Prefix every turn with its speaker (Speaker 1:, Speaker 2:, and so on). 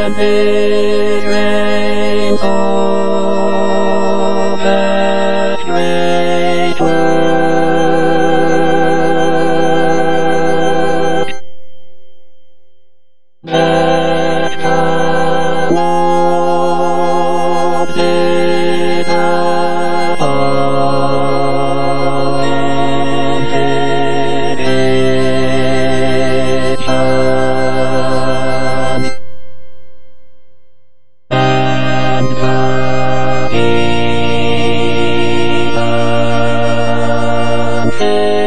Speaker 1: and it rains all that great world. That the Lord did appointed it chance, and the heathen